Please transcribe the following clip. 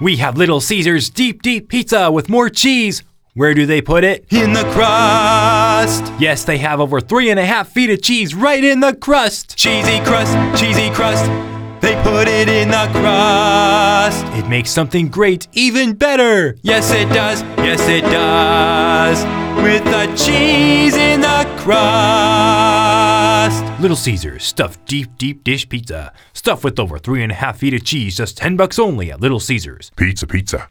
We have Little Caesars Deep Deep Pizza with more cheese. Where do they put it? In the crust. Yes, they have over 3.5 feet of cheese right in the crust. Cheesy crust, cheesy crust. They put it in the crust. It makes something great even better. Yes, it does. Yes, it does. With the cheese in the crust. Little Caesars Stuffed Deep Deep Dish Pizza. Stuffed with over 3.5 feet of cheese, just $10 only at Little Caesars. Pizza, pizza.